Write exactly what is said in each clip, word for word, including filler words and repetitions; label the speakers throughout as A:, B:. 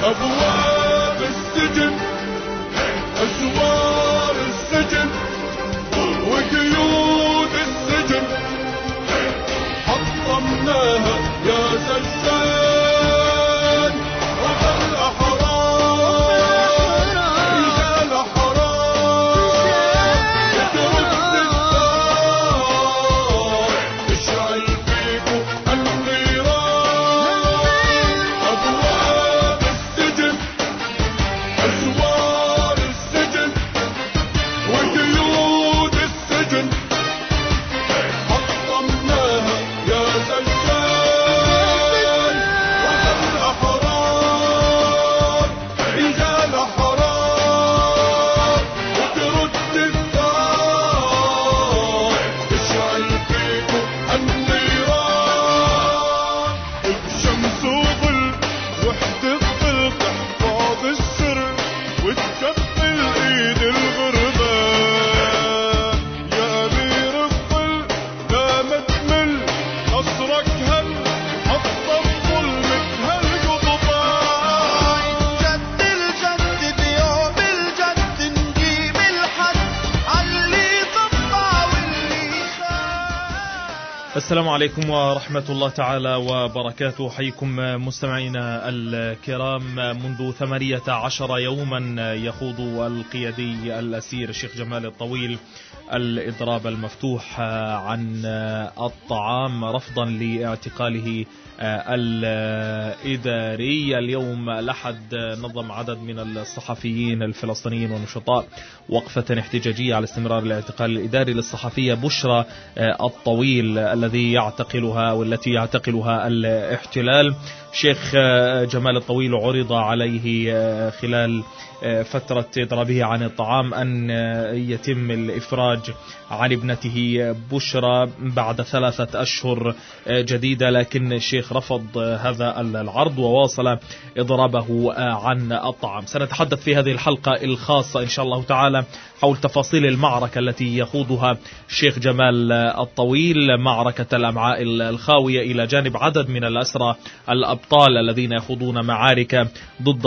A: أبواب السجن، أسوار السجن، وقيود السجن حطمناها يا زجان. وظل أحرار رجال أحرار ترد الثار تشعل فيكم النيران. أبواب السجن، أسوار السجن، وقيود السجن حطمناها يا زجان. وظل أحرار رجال أحرار وترد الثار تشعل فيكم النيران. بشمس وظل واحتفل تحفظ السر وتكفل ايد الغربان. يا امير الظل لا ما تمل، نصرك هل حطم ظلمك هالقضبان.
B: جد الجد بيوم الجد نجيب الحد عاللي طبع واللي خان.
C: السلام عليكم ورحمة الله تعالى وبركاته. حيكم مستمعينا الكرام. منذ ثمانية عشر يوما يخوض القيادي الأسير الشيخ جمال الطويل الإضراب المفتوح عن الطعام رفضا لاعتقاله الإداري. اليوم الأحد نظم عدد من الصحفيين الفلسطينيين والنشطاء وقفة احتجاجية على استمرار الاعتقال الإداري للصحفية بشرى الطويل الذي يعتقلها والتي يعتقلها الاحتلال. شيخ جمال الطويل عرض عليه خلال فترة إضرابه عن الطعام أن يتم الإفراج عن ابنته بشرى بعد ثلاثة أشهر جديدة، لكن الشيخ رفض هذا العرض وواصل إضرابه عن الطعام. سنتحدث في هذه الحلقة الخاصة إن شاء الله تعالى حول تفاصيل المعركة التي يخوضها الشيخ جمال الطويل، معركة الأمعاء الخاوية، إلى جانب عدد من الأسرى الأبطال الذين يخوضون معارك ضد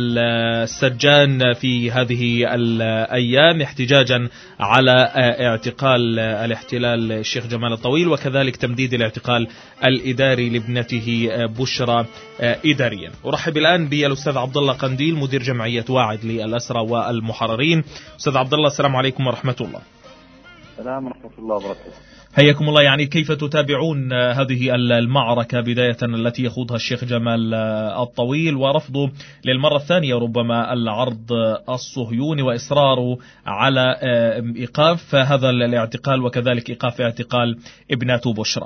C: السجان في هذه الأيام احتجاجا على اعتقال الاحتلال الشيخ جمال الطويل، وكذلك تمديد الاعتقال الإداري لابنته بشرى إداريا. أرحب الآن بالأستاذ عبد الله قنديل مدير جمعية واعد للأسرى والمحررين. أستاذ عبد الله السلام عليكم ورحمة الله.
D: السلام ورحمة الله وبركاته.
C: حياكم الله. يعني كيف تتابعون هذه المعركة بداية التي يخوضها الشيخ جمال الطويل ورفضه للمرة الثانية ربما العرض الصهيوني وإصراره على إيقاف هذا الاعتقال وكذلك إيقاف اعتقال ابنته بشرى؟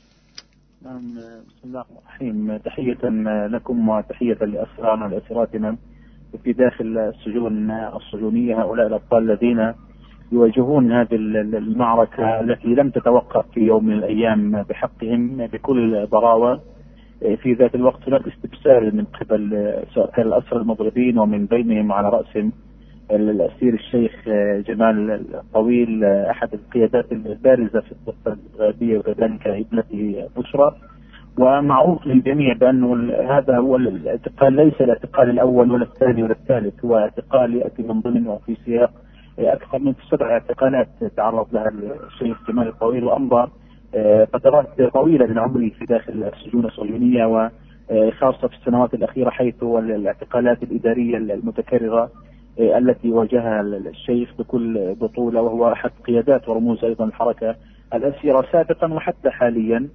D: نعم، بسم الله الرحمن الرحيم. تحية لكم وتحية لأسرانا ولأسراتنا في داخل السجون الصهيونية، هؤلاء الأبطال الذين يواجهون هذه المعركة التي لم تتوقف في يوم من الأيام بحقهم بكل ضراوة. في ذات الوقت هناك استبسال من قبل سواء كان الأسرى المضربين ومن بينهم على رأسهم الأسير الشيخ جمال الطويل أحد القيادات البارزة في الضفة الغربية وكذلك ابنته بشرى. ومعروف للجميع بأنه هذا هو الاعتقال، ليس الاعتقال الأول ولا الثاني ولا الثالث، هو اعتقال يأتي من ضمن وفي سياق أكثر من سبع اعتقالات تعرض لها الشيخ جمال الطويل، وأمضى فترات طويلة من عمره في داخل السجون الصهيونية، وخاصة في السنوات الأخيرة حيث الاعتقالات الإدارية المتكررة التي واجهها الشيخ بكل بطولة، وهو أحد قيادات ورموز أيضا الحركة الأسيرة سابقا وحتى حاليا.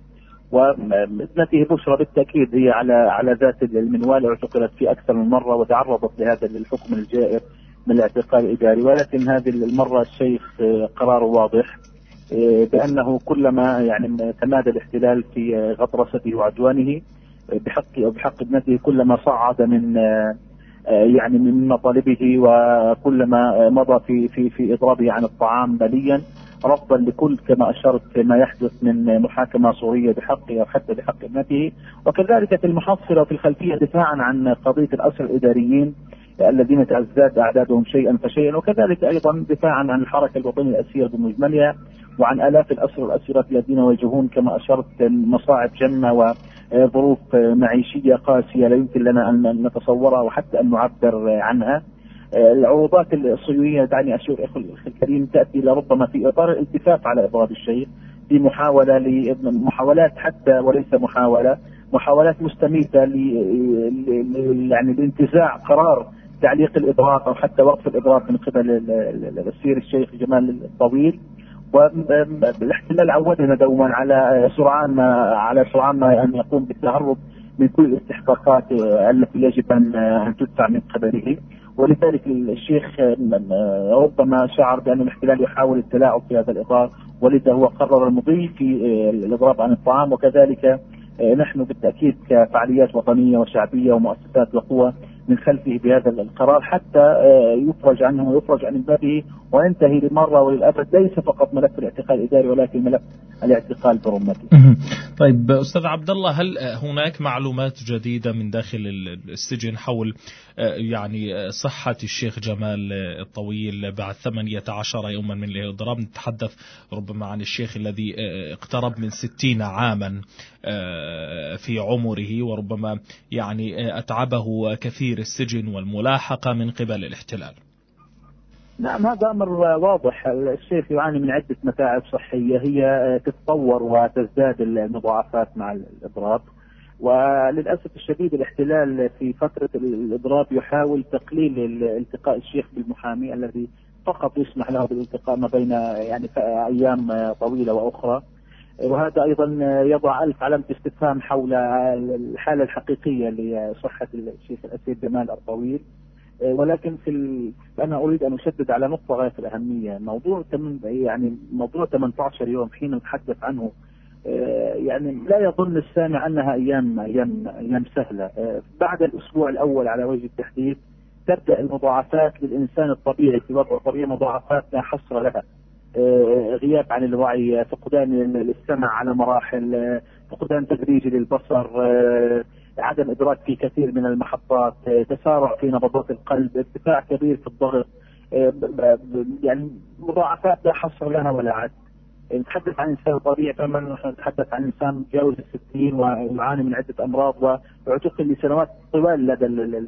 D: وابنته بشرى بالتأكيد هي على على ذات المنوال، اعتقلت في أكثر من مرة وتعرضت لهذا الحكم الجائر من الاعتقال الإداري، ولكن هذه المرة الشيخ قراره واضح بأنه كلما يعني تمادى الاحتلال في غطرسته وعدوانه بحق أو بحق ابنته كلما صعد من يعني من مطالبه، وكلما مضى في في في إضرابه عن الطعام ماليا رفضا لكل كما أشرت ما يحدث من محاكمة صورية بحقه أو حتى بحق ابنته، وكذلك في المحصلة وفي الخلفية دفاعا عن قضية الأسرى الإداريين الذين تزداد أعدادهم شيئا فشيئا، وكذلك أيضا دفاعا عن الحركة الوطنية الأسيرة بمجملها وعن آلاف الأسرى والأسيرات الذين يواجهون كما أشرت مصاعب جمة ظروف معيشية قاسية لا يمكن لنا أن نتصورها وحتى أن نعبر عنها. العروضات الصهيونية دعني أشير أخي الكريم تأتي لربما في إطار الالتفاف على إضراب الشيخ، في محاولة لمحاولات حتى وليس محاولة محاولات مستميتة ل يعني لانتزاع قرار تعليق الإضراب أو حتى وقف الإضراب من قبل الأسير الشيخ جمال الطويل. والاحتلال عودنا دوما على سرعان ما على سرعان ما أن يقوم بالتهرب من كل الاستحقاقات التي يجب أن تدفع من قبله، ولذلك الشيخ ربما شعر بأن الاحتلال يحاول التلاعب في هذا الإطار، ولذا هو قرر المضي في الإضراب عن الطعام. وكذلك نحن بالتأكيد كفعاليات وطنية وشعبية ومؤسسات وقوى من خلفه بهذا القرار حتى يفرج عنه ويفرج عن بابه وينتهي للمرة وللأبد ليس فقط ملف الاعتقال الإداري ولكن ملف الاعتقال برمته.
C: طيب أستاذ عبد الله، هل هناك معلومات جديدة من داخل السجن حول يعني صحة الشيخ جمال الطويل بعد ثمانية عشر يوما من الإضراب؟ نتحدث ربما عن الشيخ الذي اقترب من ستين عاما في عمره، وربما يعني أتعبه كثير السجن والملاحقة من قبل الاحتلال.
D: نعم، هذا أمر واضح. الشيخ يعاني من عدة متاعب صحية هي تتطور وتزداد المضاعفات مع الإضراب، وللأسف الشديد الاحتلال في فترة الإضراب يحاول تقليل التقاء الشيخ بالمحامي الذي فقط يسمح له بالالتقاء ما بين يعني أيام طويلة وأخرى، وهذا أيضا يضع ألف علامة استفهام حول الحالة الحقيقية لصحة الشيخ الأسير جمال الطويل. ولكن في ال... أنا أريد أن أشدد على نقطة غاية الأهمية. موضوع تمن... يعني موضوع ثمانية عشر يوم حين نتحدث عنه يعني لا يظن السامع أنها أيام أيام أيام سهلة. بعد الأسبوع الأول على وجه التحديد تبدأ المضاعفات للإنسان الطبيعي في وضع طبيعي، مضاعفات لا حصر لها. غياب عن الوعي، فقدان السمع على مراحل، فقدان تدريجي للبصر، عدم إدراك في كثير من المحطات، تسارع في نبضات القلب، ارتفاع كبير في الضغط، يعني مضاعفات لا حصر لها ولا عد. نتحدث عن إنسان طبيعي فما نحن نتحدث عن إنسان تجاوز الستين ويعاني من عدة أمراض واعتقل لسنوات طوال لدى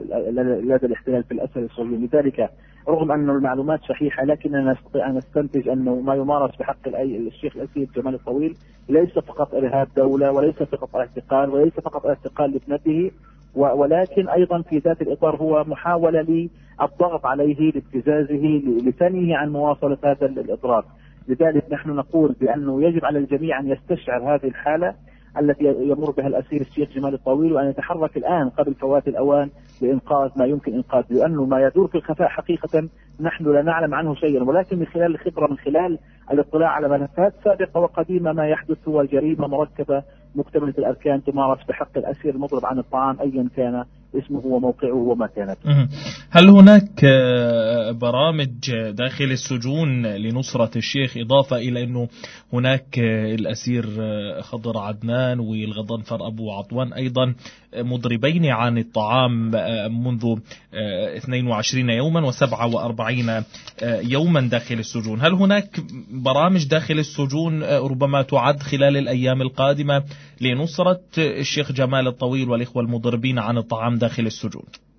D: لدى الاحتلال في الأسر الصهيوني. لذلك رغم أن المعلومات صحيحة لكننا نستطيع أن نستنتج أنه ما يمارس بحق الشيخ الأسير جمال الطويل ليس فقط إرهاب دولة وليس فقط اعتقال وليس فقط اعتقال لابنته، ولكن أيضا في ذات الإطار هو محاولة للضغط عليه لابتزازه لثنيه عن مواصلة هذا الإضراب. لذلك نحن نقول بأنه يجب على الجميع أن يستشعر هذه الحالة التي يمر بها الأسير الشيخ جمال الطويل وأن يتحرك الآن قبل فوات الأوان لإنقاذ ما يمكن إنقاذه، لأنه ما يدور في الخفاء حقيقة نحن لا نعلم عنه شيئا، ولكن من خلال الخبرة من خلال الاطلاع على ملفات سابقة وقديمة ما يحدث هو جريمة مركبة مكتملة الأركان تمارس بحق الأسير المضرب عن الطعام أيا كان اسمه وموقعه ومكانته.
C: هل هناك برامج داخل السجون لنصرة الشيخ، إضافة إلى أنه هناك الأسير خضر عدنان والغضنفر أبو عطوان أيضا مضربين عن الطعام منذ اثنين وعشرين يوما وسبعة وأربعين يوما داخل السجون؟ هل هناك برامج داخل السجون ربما تعد خلال الأيام القادمة لنصرة الشيخ جمال الطويل والإخوة المضربين عن الطعام داخل السجون؟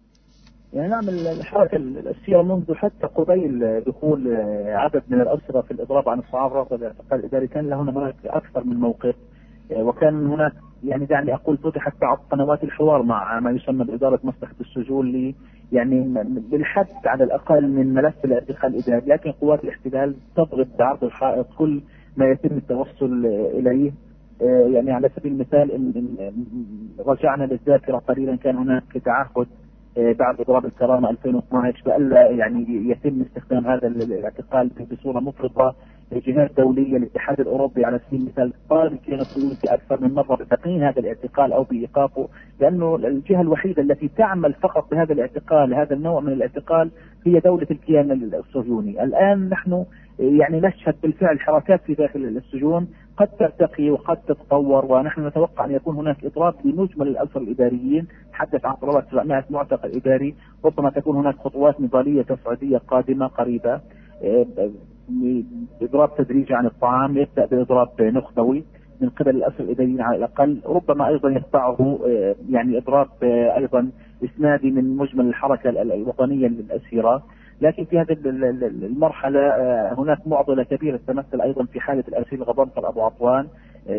D: يعني نعم، الحركة السيرة منذ حتى قبيل دخول عدد من الأسرى في الإضراب عن الطعام رغم الاعتقال الإداري كان له هناك أكثر من موقف، وكان هناك يعني دعني أقول فتحت بعض قنوات الحوار مع ما يسمى بإدارة مصلحة السجون لي يعني بالحد على الأقل من ملف الاعتقال الإداري، لكن قوات الاحتلال تضغط بعرض الحائط كل ما يتم التوصل إليه. يعني على سبيل المثال إن رجعنا للذاكرة قليلا كان هناك تعهد بعد إضراب الكرامة ألفين واثني عشر بألا يعني يتم استخدام هذا الاعتقال بصورة مفرطة. جهات دولية الاتحاد الأوروبي على سبيل المثال طالب كان السعودية أكثر من مرة بتقنين هذا الاعتقال أو بإيقافه، لأنه الجهة الوحيدة التي تعمل فقط بهذا الاعتقال هذا النوع من الاعتقال هي دولة الكيان الصهيوني. الآن نحن يعني نشهد بالفعل حركات في داخل السجون قد ترتقي وقد تتطور، ونحن نتوقع أن يكون هناك إضراب لمجمل الأسرى الإداريين، تحدث عن قرابة سبعمائة معتقل إداري، ربما تكون هناك خطوات نضالية تصعيدية قادمة قريبة، إضراب تدريجي عن الطعام، يبدأ بإضراب نخبوي، من قبل الأسرى الإداريين على الأقل، ربما أيضا يتبعه يعني إضراب أيضا إسنادي من مجمل الحركة الوطنية للأسيرة. لكن في هذه المرحلة هناك معضلة كبيرة تمثل أيضا في حالة الأسير الغضنفر أبو عطوان،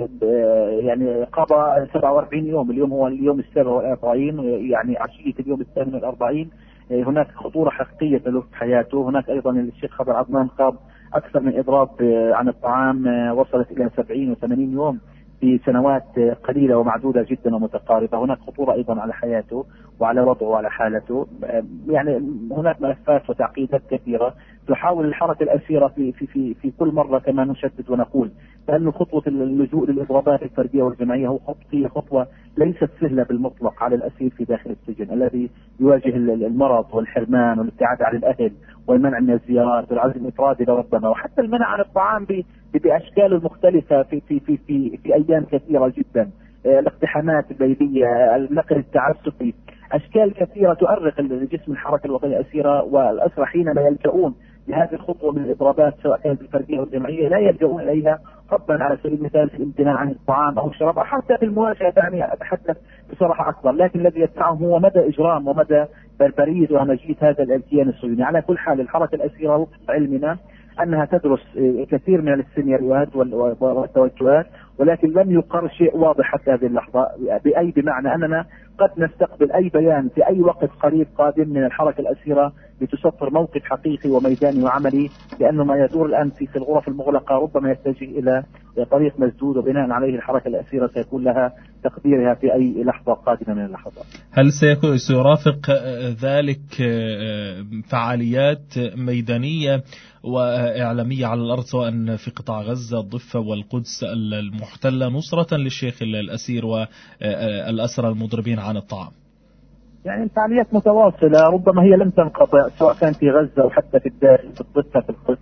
D: يعني قضى سبعة وأربعين يوم، اليوم هو اليوم السابع والأربعين، يعني عشية اليوم الثامن والأربعين. هناك خطورة حقيقية له في حياته. هناك أيضا الشيخ خضر عدنان قام أكثر من إضراب عن الطعام وصلت إلى سبعين وثمانين يوم في سنوات قليلة ومعدودة جدا ومتقاربة. هناك خطورة أيضا على حياته وعلى وضعه وعلى حالته. يعني هناك ملفات وتعقيدات كثيرة تحاول الحركة الأسيرة في في في في كل مرة كما نشدد ونقول بأن خطوة اللجوء للإضرابات الفردية والجماعية هو هي خطوة ليست سهلة بالمطلق على الأسير في داخل السجن الذي يواجه المرض والحرمان والابتعاد عن الأهل والمنع من الزيارات والعزل الإفرادي لربما، وحتى المنع عن الطعام بأشكال المختلفة في في في في, في أيام كثيرة جدا، الاقتحامات الليلية، النقل التعسفي، أشكال كثيرة تؤرق الجسم الحركة الوطنية الأسيرة. والأسرى حينما يلجؤون لهذه الخطوة من الإضرابات سواء كانت الفردية أو الجماعية لا يلجؤون إليها فضلا على سبيل المثال في الامتناع عن الطعام أو الشراب، حتى في المواجهة. يعني أتحدث بصراحة أكبر، لكن الذي يدفعهم هو مدى إجرام ومدى بربرية وهمجية هذا الكيان الصهيوني. على كل حال الحركة الأسيرة وفق علمنا أنها تدرس كثير من السيناريوهات والتوجهات، ولكن لم يقر شيء واضح حتى هذه اللحظة، بأي بمعنى أننا قد نستقبل أي بيان في أي وقت قريب قادم من الحركة الأسيرة لتسطر موقف حقيقي وميداني وعملي، لأنه ما يدور الآن في الغرف المغلقة ربما يتجه إلى طريق مسدود، وبناء عليه الحركة الأسيرة سيكون لها تقديرها في أي لحظة قادمة من اللحظات.
C: هل سيكون سيرافق ذلك فعاليات ميدانية وإعلامية على الأرض سواء في قطاع غزة، الضفة والقدس المحتلة، نصرة للشيخ الأسير والأسرى المضربين عن الطعام؟
D: يعني الفعاليات متواصلة، ربما هي لم تنقطع سواء كان في غزة أو حتى في الداخل في الضفة في القدس،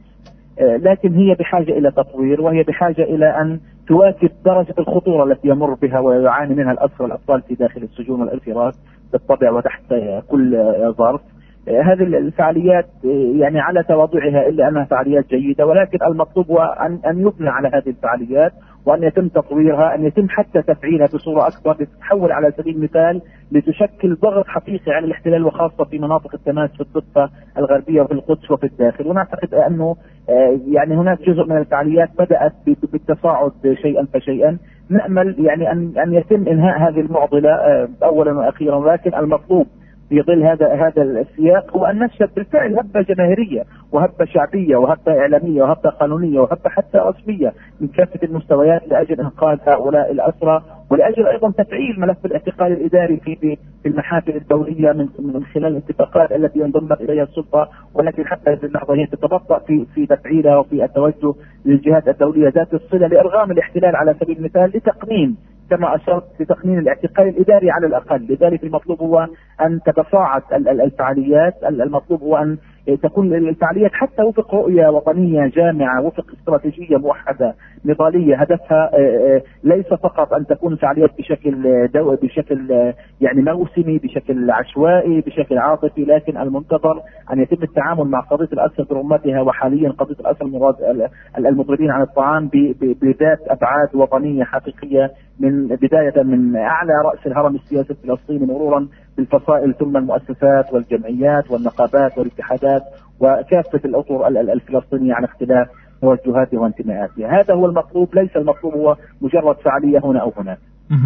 D: لكن هي بحاجة إلى تطوير، وهي بحاجة إلى أن تواكب درجة الخطورة التي يمر بها ويعاني منها الأسرى والأطفال في داخل السجون والأسيرات بالطبع وتحت كل ظرف. هذه الفعاليات يعني على تواضعها إلا أنها فعاليات جيدة، ولكن المطلوب هو أن أن يبنى على هذه الفعاليات وأن يتم تطويرها، أن يتم حتى تفعيلها بصورة أكبر لتتحول على سبيل المثال لتشكل ضغط حقيقي على الاحتلال، وخاصة في مناطق التماس في الضفة الغربية وفي القدس وفي الداخل. ونعتقد أنه يعني هناك جزء من الفعاليات بدأت بالتصاعد شيئا فشيئا. نأمل يعني أن أن يتم إنهاء هذه المعضلة أولا وأخيرا، ولكن المطلوب في ظل هذا هذا السياق هو أن نشهد بالفعل هبة جماهيرية وهبة شعبية وهبة إعلامية وهبة قانونية وهبة حتى رسمية من كافة المستويات لأجل إنقاذ هؤلاء الأسرى، ولأجل أيضا تفعيل ملف الاعتقال الإداري في في المحافل الدولية من من خلال الاتفاقات التي انضمت إليها السلطة. ولكن حتى هذه اللحظة هي تتبطأ في في تفعيلها وفي التوجه للجهات الدولية ذات الصلة لإرغام الاحتلال على سبيل المثال لتقنين كما أشرت لتقنين الاعتقال الإداري على الأقل. لذلك المطلوب هو أن تتصاعد الفعاليات، المطلوب هو أن تكون الفعاليات حتى وفق رؤية وطنية جامعة، وفق استراتيجية موحدة نضالية هدفها ليس فقط أن تكون فعاليات بشكل دو بشكل يعني موسمي، بشكل عشوائي، بشكل عاطفي، لكن المنتظر أن يتم التعامل مع قضية الأسرى برمتها، وحاليا قضية الأسرى المضربين عن الطعام بذات أبعاد وطنية حقيقية، من بداية من أعلى رأس الهرم السياسي الفلسطيني مرورا بالفصائل ثم المؤسسات والجمعيات والنقابات والاتحادات وكافة الأطر الفلسطينية على اختلاف توجهاتها وانتماءاتها. هذا هو المطلوب، ليس المطلوب هو مجرد فعالية هنا أو هناك.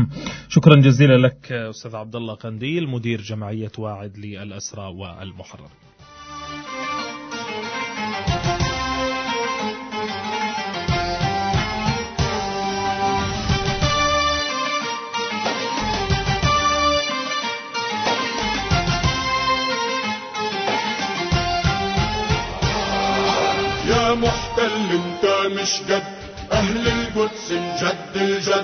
C: شكرا جزيلا لك أستاذ عبد الله قنديل، مدير جمعية واعد للأسرى والمحرر.
A: يا محتل انت مش جد، اهل القدس جد الجد،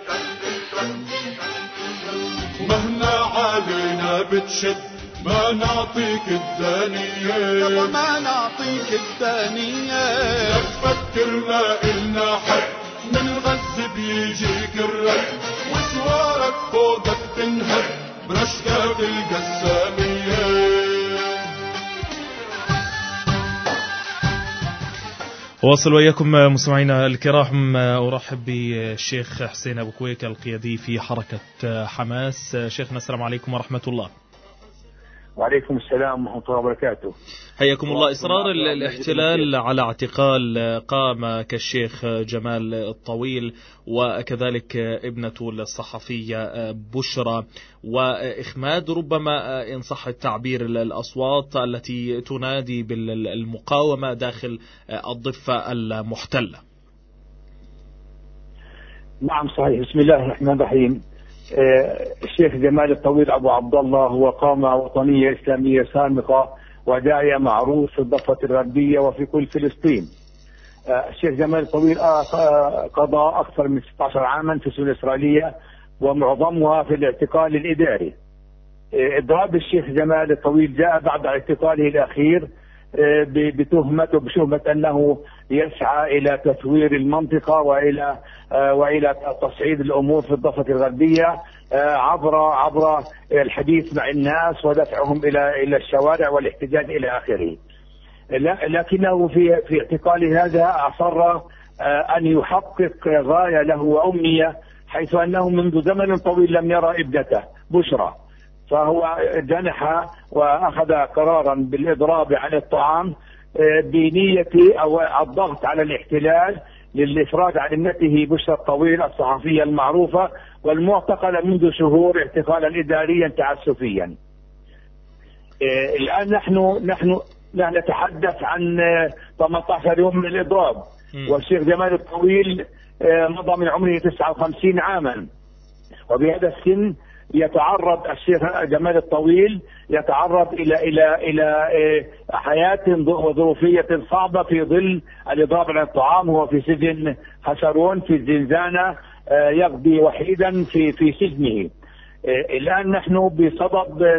A: مهما علينا بتشد ما نعطيك الثانية،
B: يابا ما نعطيك الثانية.
A: لا تفكر ما إلنا حد، من غز بيجيك الرد، وسوارك فوقك تنهد برشقة القسامية.
C: واصل وإياكم مستمعينا الكرام. أرحب بالشيخ حسين أبو كويك القيادي في حركة حماس. شيخنا السلام عليكم ورحمة الله.
E: وعليكم السلام ورحمة الله وبركاته.
C: حياكم الله. إصرار الاحتلال على اعتقال قام كالشيخ جمال الطويل وكذلك ابنة الصحفية بشرى، وإخماد ربما إن صح التعبير الأصوات التي تنادي بالمقاومة داخل الضفة المحتلة.
E: نعم صحيح. بسم الله الرحمن الرحيم. الشيخ جمال الطويل أبو عبد الله هو قامة وطنية إسلامية سامقة وداعية معروف في الضفة الغربية وفي كل فلسطين. الشيخ جمال الطويل قضى أكثر من ستة عشر عاما في السجون الإسرائيلية ومعظمها في الاعتقال الإداري. إضراب الشيخ جمال الطويل جاء بعد اعتقاله الأخير بتهمة بشهمة أنه يسعى إلى تثوير المنطقة وإلى وإلى تصعيد الأمور في الضفة الغربية عبر عبر الحديث مع الناس ودفعهم إلى إلى الشوارع والاحتجاج إلى آخره. لكنه في في اعتقاله هذا أصر أن يحقق غاية له وأمنية، حيث أنه منذ زمن طويل لم يرى ابنته بشرى، فهو جنح وأخذ قرارا بالإضراب عن الطعام بنية أو الضغط على الاحتلال للإفراج عن ابنته بشرى الطويل الصحفية المعروفة والمعتقلة منذ شهور اعتقالا إداريا تعسفيا. الآن نحن نحن نتحدث عن ثمانية عشر يوم من الإضراب، والشيخ جمال الطويل مضى من عمره تسعة وخمسين عاما، وبهذا السن يتعرض الشيخ جمال الطويل يتعرض إلى إلى إلى حياة وظروفية صعبة في ظل الإضراب عن الطعام. هو في سجن حشرون في الزنزانة يقضي وحيدا في في سجنه. الآن نحن بصدد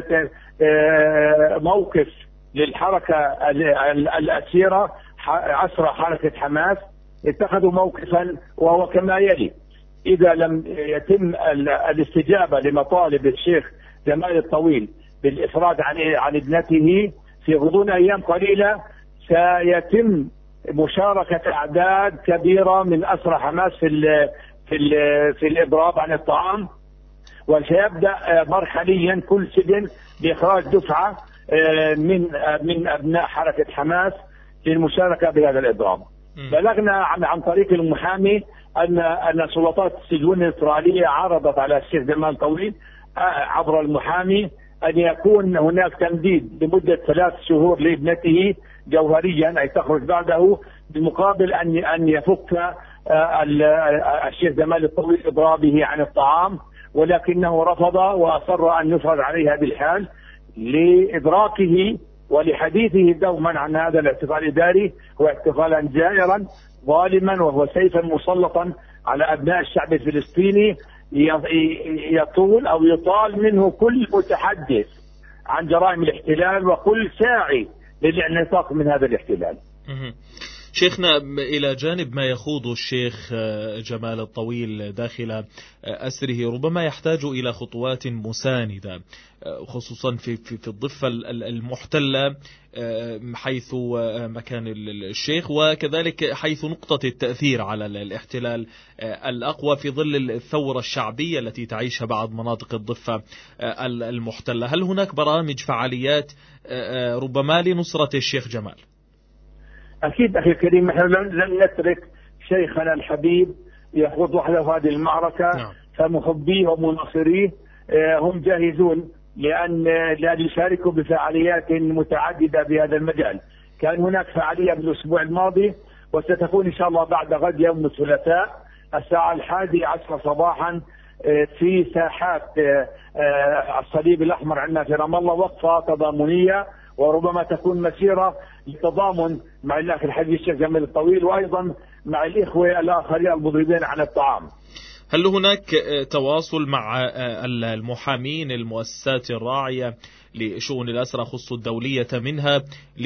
E: موقف للحركة الأسيرة أسرى حركة حماس. اتخذوا موقفا وهو كما يلي: إذا لم يتم الاستجابة لمطالب الشيخ جمال الطويل بالإفراج عن عن ابنته في غضون أيام قليلة، سيتم مشاركة أعداد كبيرة من أسرى حماس في ال في ال في الإضراب عن الطعام، وسيبدأ مرحليا كل سجن بإخراج دفعة من من أبناء حركة حماس للمشاركة بهذا الإضراب. بلغنا عن عن طريق المحامي أن أن سلطات السجون الإسرائيلية عرضت على الشيخ جمال طويل عبر المحامي أن يكون هناك تمديد لمدة ثلاث شهور لابنته جوهريا، أي تخرج بعده، بمقابل أن أن يفك الشيخ جمال الطويل إضرابه عن الطعام، ولكنه رفض وأصر أن يفرض عليها بالحال لإدراكه ولحديثه دوما عن هذا الاعتقال الإداري. هو اعتقالا جائرا ظالما، وهو سيفا مسلطا على أبناء الشعب الفلسطيني يطول أو يطال منه كل متحدث عن جرائم الاحتلال وكل ساعي للانعتاق من هذا الاحتلال.
C: شيخنا، إلى جانب ما يخوض الشيخ جمال الطويل داخل أسره، ربما يحتاج إلى خطوات مساندة، خصوصا في في الضفة المحتلة حيث مكان الشيخ، وكذلك حيث نقطة التأثير على الاحتلال الأقوى في ظل الثورة الشعبية التي تعيشها بعض مناطق الضفة المحتلة. هل هناك برامج فعاليات ربما لنصرة الشيخ جمال؟
E: أكيد أخي الكريم، نحن لن نترك شيخنا الحبيب يخوض وحده هذه المعركة. نعم. فمحبيه ومناصريه هم جاهزون لأن لأن يشاركوا بفعاليات متعددة بهذا المجال. كان هناك فعالية بالأسبوع الماضي، وستكون إن شاء الله بعد غد يوم الثلاثاء الساعة الحادية عشر صباحا في ساحات الصليب الأحمر عندنا في رام الله، وقفة تضامنية، وربما تكون مسيرة للتضامن مع الأخ الحبيب الشيخ جمال الطويل، وأيضا مع الإخوة الآخرين المضربين عن الطعام.
C: هل هناك تواصل مع المحامين المؤسسات الراعية لشؤون الأسرى خصوص الدولية منها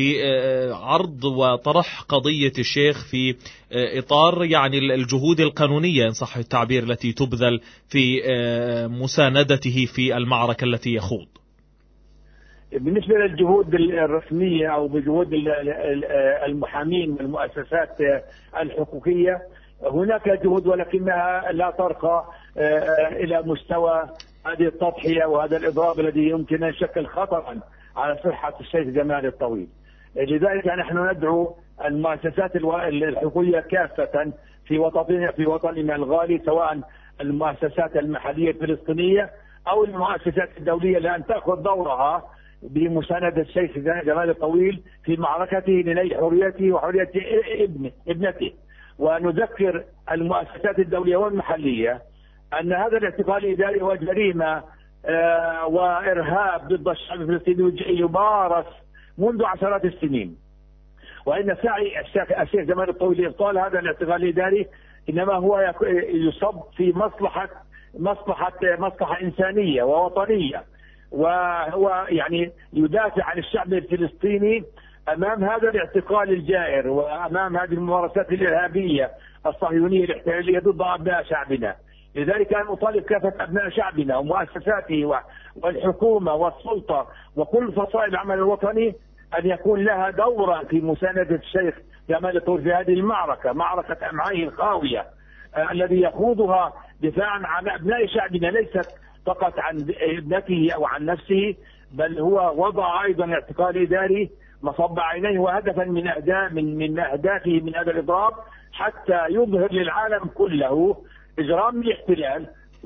C: لعرض وطرح قضية الشيخ في إطار يعني الجهود القانونية إن صح التعبير التي تبذل في مساندته في المعركة التي يخوض؟
E: بالنسبة للجهود الرسمية أو بجهود المحامين والمؤسسات الحقوقية، هناك جهود ولكنها لا ترقى إلى مستوى هذه التضحية وهذا الإضراب الذي يمكن أن يشكل خطرا على صحة الشيخ جمال الطويل. لذلك نحن ندعو المؤسسات الحقوقية كافة في وطننا في وطننا الغالي، سواء المؤسسات المحلية الفلسطينية أو المؤسسات الدولية، لأن تأخذ دورها بمساندة الشيخ جمال الطويل في معركته لنيل حريته وحرية ابنه ابنته. ونذكر المؤسسات الدولية والمحلية أن هذا الاعتقال الإداري هو جريمة آه وإرهاب ضد الشعب الفلسطيني يمارس منذ عشرات السنين، وإن سعي الشيخ جمال الطويل لإبطال هذا الاعتقال الإداري إنما هو يصب في مصلحة مصلحة مصلحة إنسانية ووطنية، وهو يعني يدافع عن الشعب الفلسطيني أمام هذا الاعتقال الجائر وأمام هذه الممارسات الإرهابية الصهيونية الاحتلالية ضد أبناء شعبنا. لذلك أنا أطالب كافة أبناء شعبنا ومؤسساته والحكومة والسلطة وكل فصائل العمل الوطني أن يكون لها دورا في مساندة الشيخ جمال الطويل في هذه المعركة، معركة أمعائه الخاوية آه الذي يخوضها دفاعا عن أبناء شعبنا، ليست فقط عن ابنته أو عن نفسه، بل هو وضع أيضا اعتقال إداري مصب عينيه وهدفا من أهداف من من أهدافه من هذا الإضراب حتى يظهر للعالم كله إجرام الاحتلال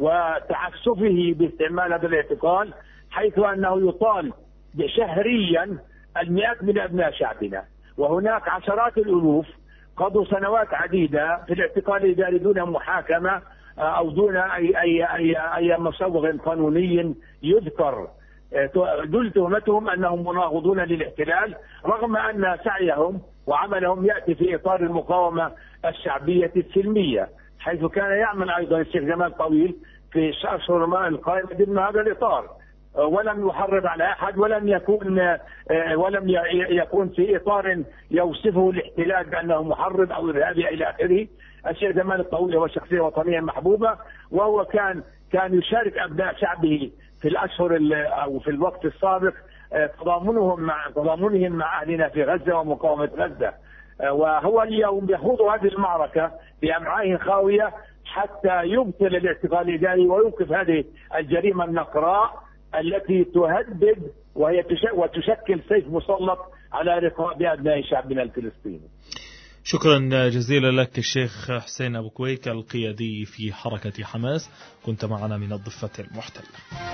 E: وتعسفه باستعمال هذا الاعتقال، حيث أنه يطال شهريا المئات من أبناء شعبنا. وهناك عشرات الألوف قضوا سنوات عديدة في الاعتقال الإداري دون محاكمة أو دون أي أي أي أي مسوغ قانوني يذكر، دول تهمتهم أنهم مناهضون للاحتلال، رغم أن سعيهم وعملهم يأتي في إطار المقاومة الشعبية السلمية، حيث كان يعمل أيضا الشيخ جمال طويل في الأشهر القادمة ضمن هذا الإطار، ولم يحرض على أحد ولم يكون ولم يكون في إطار يوصفه الاحتلال بأنه محرض أو إرهابي إلى آخره. الشيخ جمال الطويل هو شخصية وطنية محبوبة، وهو كان كان يشارك أبناء شعبه في الأشهر أو في الوقت السابق تضامنهم مع تضامنهم مع أهلنا في غزة ومقاومة غزة، وهو اليوم يخوض هذه المعركة بأمعائه خاوية حتى يبطل الاعتقال الإداري ويوقف هذه الجريمة النقراء التي تهدد وهي وتشكل سيف مسلط على رقاب أبناء شعبنا الفلسطيني.
C: شكرا جزيلا لك الشيخ حسين أبو كويك القيادي في حركة حماس، كنت معنا من الضفة المحتلة.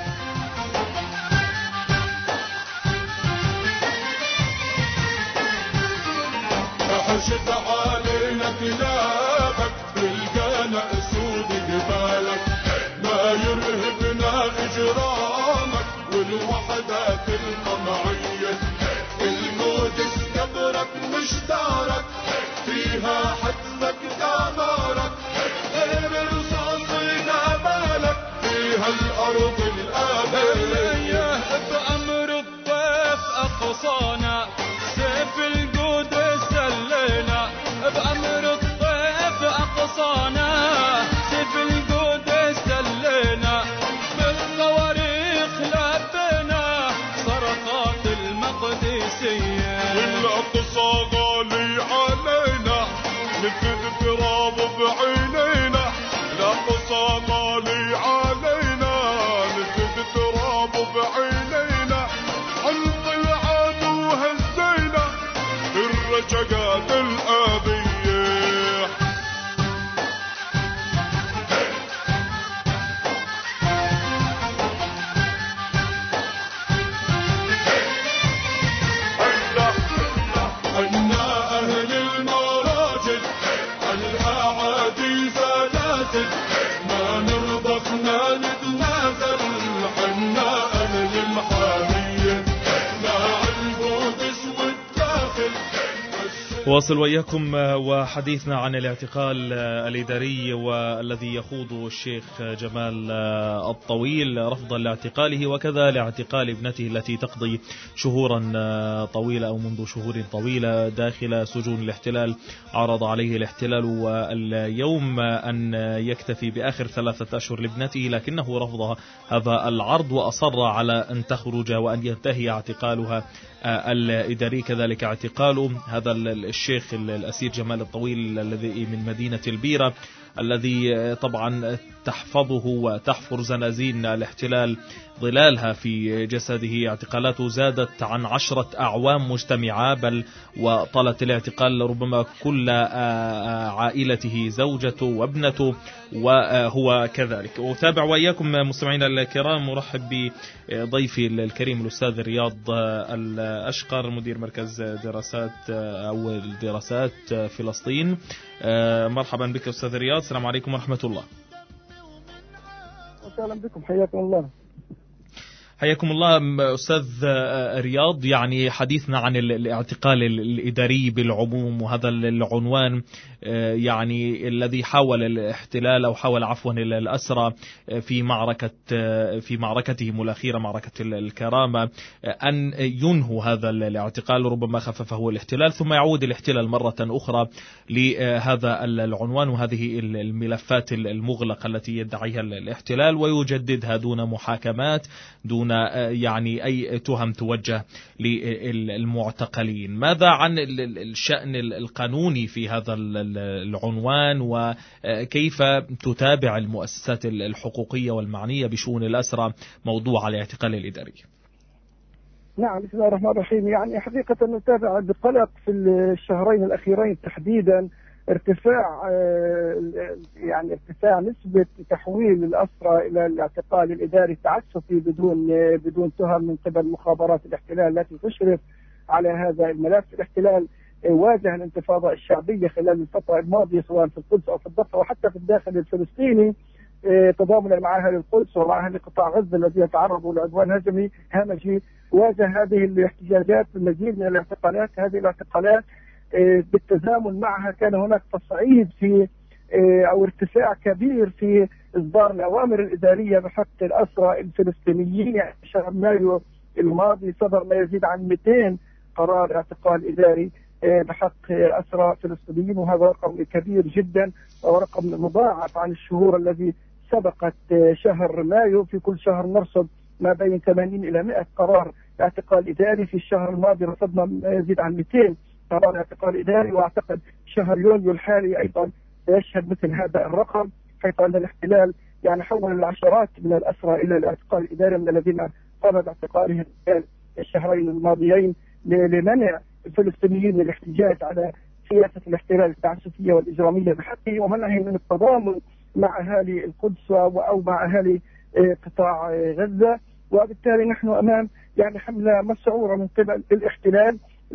A: فحشد علينا كلابك بالقانا اسود جبالك، ما يرهبنا اجرامك والوحدات القمعية، الموت استبرك مش دارك فيها حتمك دمارك، غير رصاص جمالك فيها الارض الابدية،
B: بأمر الضيف اقصانا سيف القدس سلينا، بأمر الضيف اقصانا سيف القدس سلينا، بالصواريخ لبينا صرخات المقدسية،
A: والاقصى غالي علينا نفد تراب بعينينا، الاقصى غالي علينا نفد تراب بعينينا، حلق العدو هزينا الرجقات الآبية. أنا أهل المراجل الأعلى
C: واصل وإياكم وحديثنا عن الاعتقال الإداري والذي يخوض الشيخ جمال الطويل رفضا لاعتقاله وكذا لاعتقال ابنته التي تقضي شهورا طويلة أو منذ شهور طويلة داخل سجون الاحتلال. عرض عليه الاحتلال اليوم أن يكتفي بآخر ثلاثة أشهر لابنته، لكنه رفض هذا العرض وأصر على أن تخرج وأن ينتهي اعتقالها الإداري. كذلك اعتقال هذا الشيخ الأسير جمال الطويل الذي من مدينة البيرة الذي طبعا تحفظه وتحفر زنازين الاحتلال ظلالها في جسده. اعتقالاته زادت عن عشرة أعوام مجتمعة، بل وطالت الاعتقال ربما كل عائلته، زوجته وابنته وهو كذلك. أتابع وإياكم مستمعينا الكرام، مرحب بضيفي الكريم الأستاذ رياض الأشقر مدير مركز دراسات أو الدراسات فلسطين. مرحبا بك أستاذ رياض، السلام عليكم ورحمة الله.
F: وسهلا بكم، حياكم الله.
C: حياكم الله أستاذ رياض. يعني حديثنا عن الاعتقال الإداري بالعموم وهذا العنوان يعني الذي حاول الاحتلال أو حاول عفوا الأسرى في معركة في معركتهم الأخيرة معركة الكرامة أن ينهوا هذا الاعتقال، ربما خففه الاحتلال ثم يعود الاحتلال مرة أخرى لهذا العنوان وهذه الملفات المغلقة التي يدعيها الاحتلال ويجددها دون محاكمات، دون يعني أي تهم توجه للمعتقلين. ماذا عن الشأن القانوني في هذا العنوان، وكيف تتابع المؤسسات الحقوقية والمعنية بشؤون الأسرى موضوع الاعتقال الإداري؟
F: نعم، بسم الله الرحمن الرحيم. يعني حقيقة نتابع بقلق في الشهرين الأخيرين تحديدا ارتفاع يعني ارتفاع نسبة تحويل الأسرى إلى الاعتقال الإداري التعسفي بدون بدون تهم من قبل مخابرات الاحتلال التي تشرف على هذا الملف. الاحتلال واجه الانتفاضة الشعبية خلال الفترة الماضية سواء في القدس أو في الضفة وحتى في الداخل الفلسطيني، تضامنا مع أهل القدس ومع أهل قطاع غزة الذين تعرضوا لعدوان هجمي همجي. واجه هذه الاحتجاجات بالمزيد من الاعتقالات. هذه الاعتقالات بالتزامن معها كان هناك تصعيد في أو ارتفاع كبير في إصدار الأوامر الإدارية بحق الأسرى الفلسطينيين. يعني شهر مايو الماضي صدر ما يزيد عن مئتين قرار اعتقال إداري بحق أسرى فلسطينيين، وهذا رقم كبير جدا ورقم مضاعف عن الشهور الذي سبقت شهر مايو. في كل شهر نرصد ما بين ثمانين إلى مئة قرار اعتقال إداري. في الشهر الماضي رصدنا ما يزيد عن مئتين قرار اعتقال إداري، وأعتقد شهر يوليو الحالي أيضا سيشهد مثل هذا الرقم، حيث أن الاحتلال يعني حول العشرات من الأسرى إلى الاعتقال الإداري من الذين قام باعتقالهم الشهرين الماضيين لمنع الفلسطينيين من الاحتجاج على سياسة الاحتلال التعسفية والإجرامية بحقه ومنعهم من التضامن مع أهالي القدس أو مع أهالي قطاع غزة. وبالتالي نحن أمام يعني حملة مسعورة من قبل الاحتلال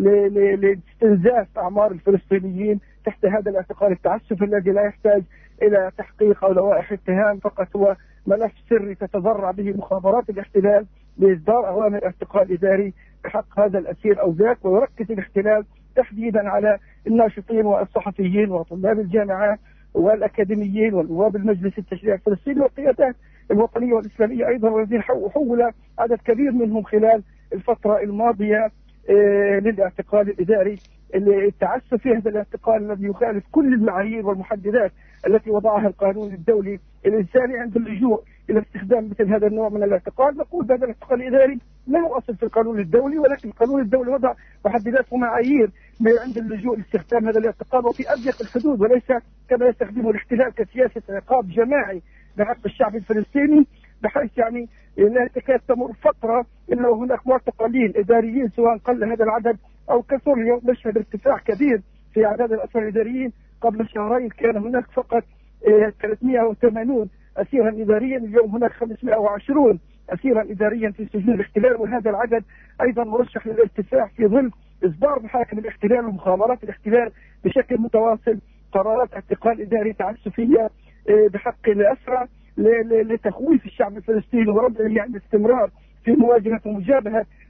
F: لاستنزاف أعمار الفلسطينيين تحت هذا الاعتقال التعسفي الذي لا يحتاج إلى تحقيق أو لوائح اتهام، فقط هو ملف سري تتذرع به مخابرات الاحتلال لإصدار أوامر اعتقال إداري بحق هذا الأسير أو ذاك. ويركز الاحتلال تحديدا على الناشطين والصحفيين وطلاب الجامعات والأكاديميين ونواب المجلس التشريعي الفلسطيني والقيادات الوطنية والإسلامية أيضا، والذين حول عدد كبير منهم خلال الفترة الماضية للاعتقال الإداري. التعسف في هذا الاعتقال الذي يخالف كل المعايير والمحددات التي وضعها القانون الدولي الإنساني عند اللجوء إلى استخدام مثل هذا النوع من الاعتقال. نقول هذا الاعتقال الإداري له أصل في القانون الدولي، ولكن القانون الدولي وضع محددات ومعايير عند اللجوء لاستخدام هذا الاعتقال وفي أضيق الحدود، وليس كما يستخدمه الاحتلال كسياسة عقاب جماعي بحق الشعب الفلسطيني، بحيث يعني لا تكاد تمر فترة إلا هناك معتقلين إداريين سواء قل هذا العدد أو كثر. اليوم نشهد ارتفاع كبير في أعداد الأسرى الإداريين. قبل شهرين كان هناك فقط ثلاثمئة وثمانين أسيرا إداريا، اليوم هناك خمسمئة وعشرين أسيرا إداريا في سجون الاحتلال، وهذا العدد أيضا مرشح للارتفاع في ظل إصدار محاكم الاحتلال ومخابرات الاحتلال بشكل متواصل قرارات اعتقال إداري تعسفية بحق الأسرى لتخويف الشعب الفلسطيني ورده يعني الاستمرار في مواجهة ومجابهة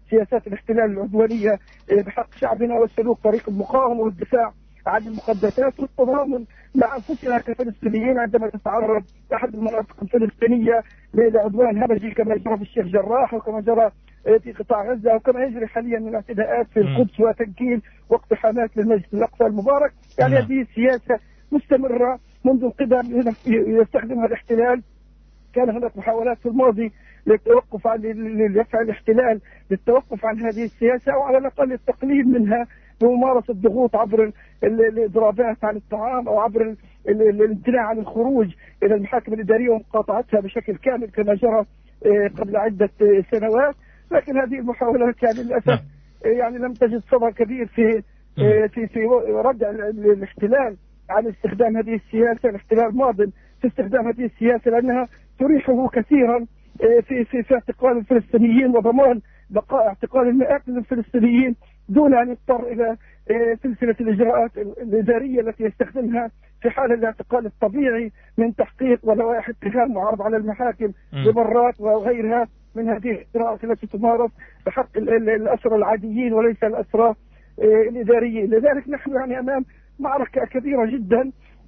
F: سياسات الاحتلال العدوانية بحق شعبنا والسلوك طريق المقاومة والدفاع عن المقدسات والتضامن مع أنفسنا كفلسطينيين عندما تتعرض أحد المناطق الفلسطينية لعدوان همجي كما جرى في الشيخ جراح وكما جرى في قطاع غزة وكما يجري حاليا من اعتداءات في القدس وتنكيل واقتحامات للمسجد الأقصى المبارك. يعني هذه السياسة مستمرة منذ القدم يستخدمها الاحتلال. كان هناك محاولات في الماضي للتوقف عن لدفع الاحتلال للتوقف عن هذه السياسة أو على الأقل التقليل منها بممارسة الضغوط عبر الإضرابات عن الطعام أو عبر الامتناع عن الخروج إلى المحاكم الإدارية ومقاطعتها بشكل كامل كما جرى قبل عدة سنوات. لكن هذه المحاولات يعني للأسف يعني لم تجد صدى كبير في في في ردع الاحتلال عن استخدام هذه السياسة. الاحتلال ماض في استخدام هذه السياسة لأنها تريحه كثيرا في في في اعتقال الفلسطينيين وضمان بقاء اعتقال المئات من الفلسطينيين دون أن يضطر إلى سلسلة الإجراءات الإدارية التي يستخدمها في حال الاعتقال الطبيعي من تحقيق ولوائح اتهام وعرض على المحاكم بمرات وغيرها من هذه الإجراءات التي تمارس بحق الأسرى العاديين وليس الأسرى الإداريين. لذلك نحن يعني أمام معركة كبيرة جدا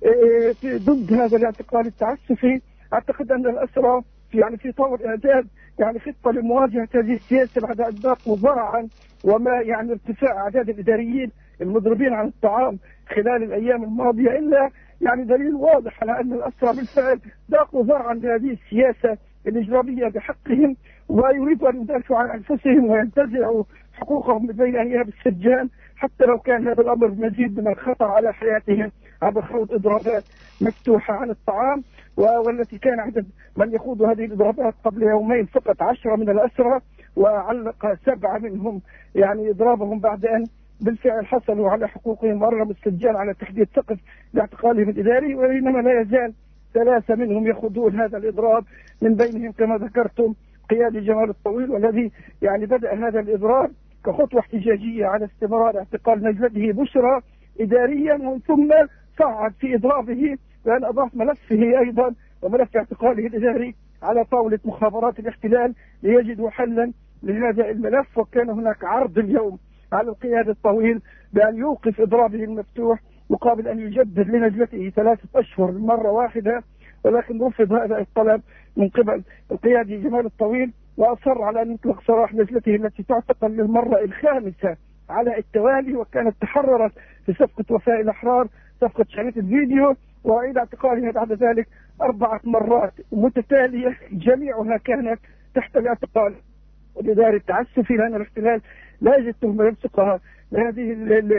F: ضد هذا الاعتقال التعسفي. أعتقد أن الأسرى في يعني في طور إعداد يعني خطة لمواجهة هذه السياسة بعد أن ذاقوا ضرعا وما يعني ارتفاع أعداد الإداريين المضربين عن الطعام خلال الأيام الماضية إلا يعني دليل واضح على أن الأسرى بالفعل ذاقوا ضرعا بهذه السياسة الإجرامية بحقهم ويريدوا أن يدافعوا عن أنفسهم وينتزعوا حقوقهم من بين أنياب السجان حتى لو كان هذا الأمر مزيد من الخطر على حياتهم عبر خوض إضرابات مفتوحة عن الطعام والتي كان عدد من يخوض هذه الإضرابات قبل يومين فقط عشرة من الأسرى وعلق سبعة منهم يعني إضرابهم بعد أن بالفعل حصلوا على حقوقهم وأرغموا السجان على تحديد سقف لاعتقالهم الإداري. وإنما لا يزال ثلاثة منهم يخوضون هذا الإضراب من بينهم كما ذكرتم قيادي جمال الطويل والذي يعني بدأ هذا الإضراب كخطوة احتجاجية على استمرار اعتقال نجلته بشرى إداريا ومن ثم صعد في إضرابه بأن أضاف ملفه أيضا وملف اعتقاله الإداري على طاولة مخابرات الاحتلال ليجدوا حلا لهذا الملف. وكان هناك عرض اليوم على القيادة الطويل بأن يوقف إضرابه المفتوح مقابل أن يجدد لنجلته ثلاثة أشهر مرة واحدة، ولكن رفض هذا الطلب من قبل القيادي جمال الطويل وأصر على أن يطلق سراح نجلته التي تعتقل للمرة الخامسة على التوالي وكانت تحررت في صفقة وفاء الأحرار صفقة شريط الفيديو وأعيد اعتقالها بعد ذلك أربعة مرات متتالية جميعها كانت تحت الاعتقال الإداري التعسفي لأن الاحتلال لا يجد تهمة يلصقها لهذه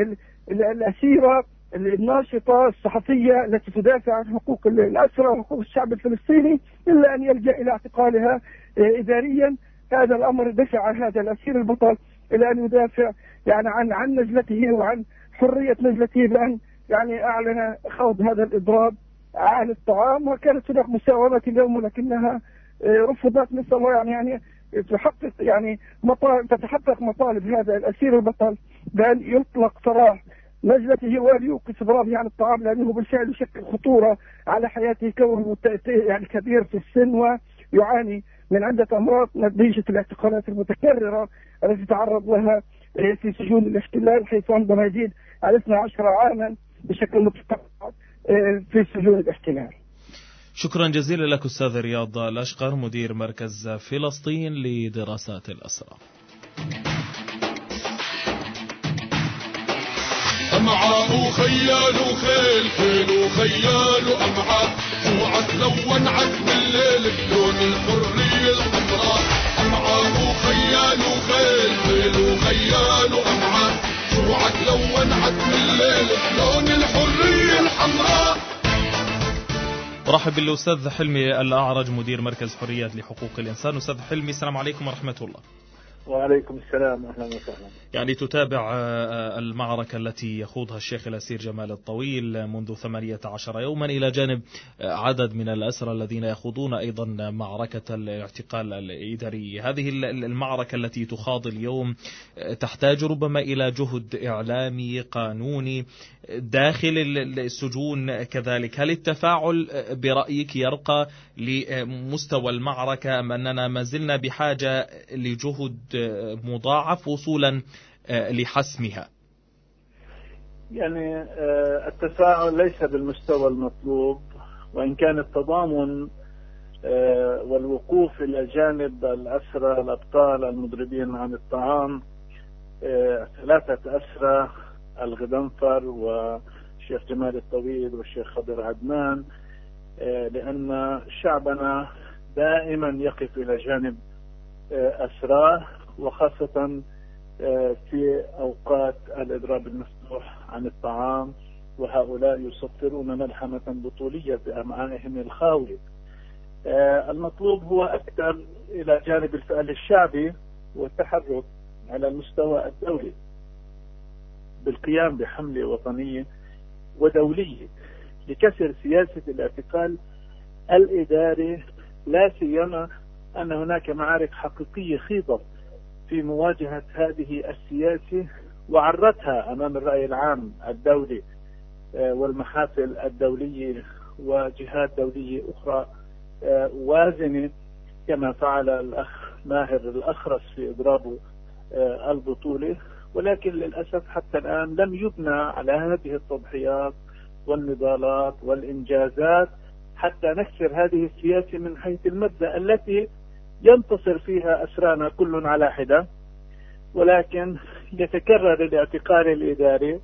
F: الأسيرة الناشطة الصحفية التي تدافع عن حقوق الأسرى وحقوق الشعب الفلسطيني إلا أن يلجأ إلى اعتقالها إداريا. هذا الأمر دفع هذا الأسير البطل إلى أن يدافع يعني عن عن نجلته وعن حرية نجلته بأن يعني أعلن خوض هذا الإضراب عن الطعام. وكانت هناك مساومة اليوم ولكنها رفضت. نسأل الله يعني يعني تحقق يعني مطالب تتحقق مطالب هذا الأسير البطل بأن يطلق سراح نجلته وأن يوقف إضرابه عن الطعام لأنه بالفعل يشكل خطورة على حياته كونه يعني كبير في السن ويعاني من عدة أمراض نتيجة الاعتقالات المتكررة التي تعرض لها في سجون الاحتلال حيث عندما يزيد على اثني عشر عاما بشكل متقطع في سجون الاحتلال.
C: شكرا جزيلا لك أستاذ رياض الأشقر مدير مركز فلسطين لدراسات الأسرى.
A: أمعاء خيال خيل خيل وخيال أمعاء اوعى تلون عتم الليل بلون الحرية الحمراء. أمعاء خيال خيل خيل وخيال أمعاء اوعى تلون عتم الليل بلون الحرية الحمراء.
C: ورحب بالأستاذ حلمي الأعرج مدير مركز حريات لحقوق الإنسان. أستاذ حلمي السلام عليكم ورحمة الله.
D: وعليكم السلام أهلا وسهلا.
C: يعني تتابع المعركة التي يخوضها الشيخ الأسير جمال الطويل منذ ثمانية عشر يوما إلى جانب عدد من الأسرى الذين يخوضون أيضا معركة الاعتقال الإداري. هذه المعركة التي تخاض اليوم تحتاج ربما إلى جهد إعلامي قانوني داخل السجون كذلك. هل التفاعل برأيك يرقى لمستوى المعركة أم أننا ما زلنا بحاجة لجهد مضاعف وصولا لحسمها؟
G: يعني التفاعل ليس بالمستوى المطلوب، وإن كان التضامن والوقوف إلى جانب الأسرى الأبطال المضربين عن الطعام، ثلاثة أسرى الغضنفر والشيخ جمال الطويل والشيخ خضر عدنان، لأن شعبنا دائما يقف إلى جانب أسراه، وخاصة في أوقات الإضراب المفتوح عن الطعام، وهؤلاء يسطرون ملحمة بطولية بأمعائهم الخاوية. المطلوب هو أكثر إلى جانب الفعل الشعبي والتحرك على المستوى الدولي بالقيام بحملة وطنية ودولية لكسر سياسة الاعتقال الإداري، لا سيما أن هناك معارك حقيقية خيضت في مواجهة هذه السياسة وعرضتها أمام الرأي العام الدولي والمحافل الدولية وجهات دولية أخرى وازنة، كما فعل الأخ ماهر الأخرس في إضرابه البطولة. ولكن للأسف حتى الآن لم يبنى على هذه التضحيات والنضالات والإنجازات حتى نكسر هذه السياسة من حيث المبدأ التي ينتصر فيها أسرانا كل على حدة، ولكن يتكرر الاعتقال الإداري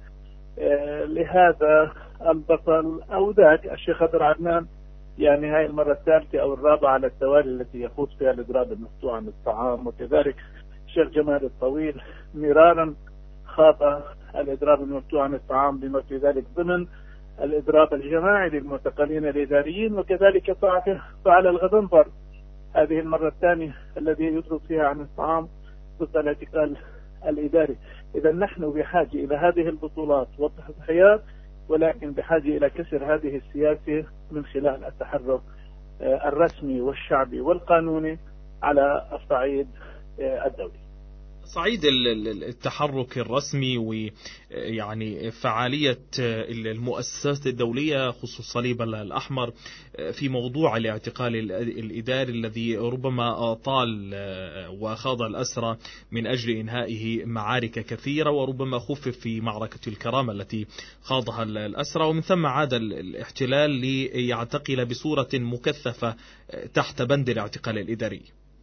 G: لهذا البطل أو ذاك. الشيخ خضر عدنان يعني هاي المرة الثالثة أو الرابعة على التوالي التي يخوض فيها الإضراب المفتوح عن الطعام، وكذلك الشيخ جمال الطويل مرارا خاض الإضراب المفتوح عن الطعام، بما في ذلك ضمن الإضراب الجماعي للمعتقلين الإداريين، وكذلك فعل الغضنفر هذه المرة الثانية الذي يضرب فيها عن الطعام ضد الاعتقال الإداري. إذا نحن بحاجة إلى هذه البطولات والتضحيات، ولكن بحاجة إلى كسر هذه السياسة من خلال التحرك الرسمي والشعبي والقانوني على الصعيد الدولي.
C: صعيد التحرك الرسمي ويعني فعالية المؤسسات الدولية خصوص الصليب الأحمر في موضوع الاعتقال الإداري الذي ربما طال وخاض الأسرى من أجل إنهائه معارك كثيرة، وربما خفف في معركة الكرامة التي خاضها الأسرى، ومن ثم عاد الاحتلال ليعتقل بصورة مكثفة تحت بند الاعتقال الإداري.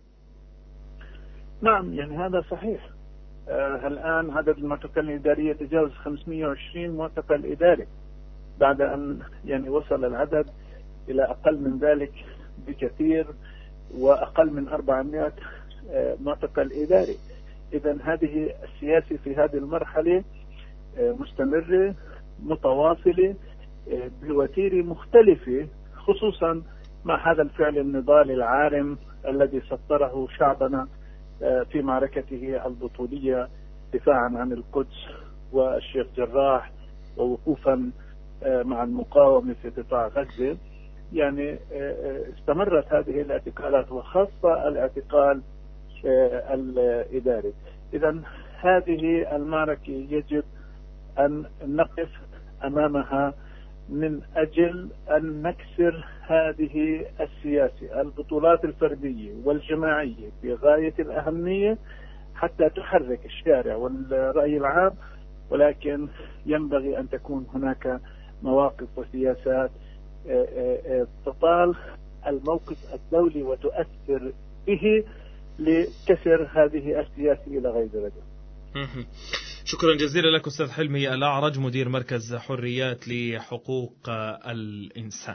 G: نعم، يعني هذا صحيح. آه الآن عدد المعتقلين الإدارية يتجاوز خمسمئة وعشرين معتقل إداري، بعد أن يعني وصل العدد إلى أقل من ذلك بكثير، وأقل من أربعمئة آه معتقل إداري. إذا هذه السياسة في هذه المرحلة آه مستمرة متواصلة آه بوتيرة مختلفة، خصوصا مع هذا الفعل النضالي العارم الذي سطره شعبنا في معركته البطولية دفاعا عن القدس والشيخ جراح، ووقوفا مع المقاومة في قطاع غزة. يعني استمرت هذه الاعتقالات، وخاصة الاعتقال الإداري. إذا هذه المعركة يجب أن نقف أمامها من أجل أن نكسر هذه السياسة. البطولات الفردية والجماعية بغاية الأهمية حتى تحرك الشارع والرأي العام، ولكن ينبغي أن تكون هناك مواقف وسياسات تطال الموقف الدولي وتؤثر به لكسر هذه السياسة إلى غير درجة.
C: شكرا جزيلا لك أستاذ حلمي الأعرج، مدير مركز حريات لحقوق الإنسان.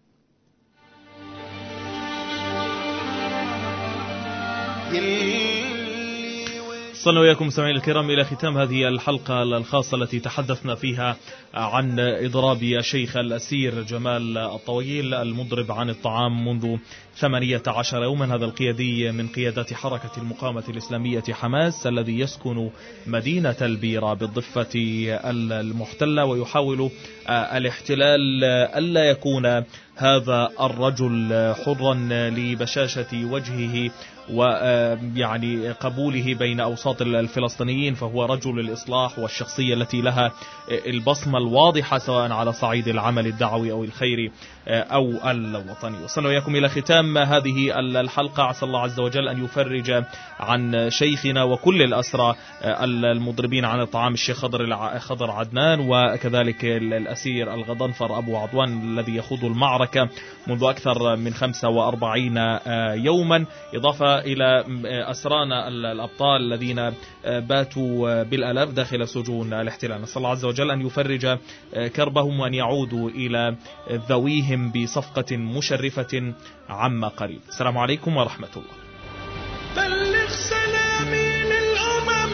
C: وصلنا وياكم مستمعينا الكرام إلى ختام هذه الحلقة الخاصة التي تحدثنا فيها عن إضراب الشيخ الأسير جمال الطويل المضرب عن الطعام منذ ثمانية عشر يوما. هذا القيادي من قيادات حركة المقاومة الإسلامية حماس الذي يسكن مدينة البيرة بالضفة المحتلة، ويحاول الاحتلال ألا يكون هذا الرجل حرا لبشاشة وجهه ويعني قبوله بين أوساط الفلسطينيين، فهو رجل الإصلاح والشخصية التي لها البصمة الواضحة سواء على صعيد العمل الدعوي أو الخيري أو الوطني. وصلنا إياكم إلى ختام هذه الحلقة. عسى الله عز وجل أن يفرج عن شيخنا وكل الأسرى المضربين عن الطعام، الشيخ خضر خضر عدنان، وكذلك الأسير الغضنفر أبو عضوان الذي يخوض المعركة منذ أكثر من خمسة وأربعين يوما، إضافة إلى أسرانا الأبطال الذين باتوا بالآلاف داخل سجون الاحتلال. نسأل الله عز وجل أن يفرج كربهم وأن يعودوا إلى ذويهم بصفقة مشرفة عما قريب. السلام عليكم ورحمة الله.
A: بلغ سلامي للأمم،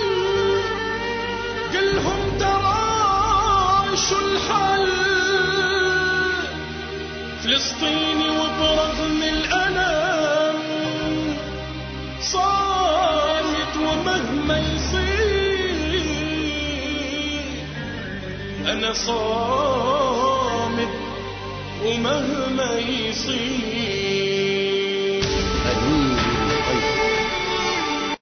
A: قلهم تراش الحل، فلسطيني وبرغم الألم صامت، ومهما يصير أنا صامت، ومهما يصير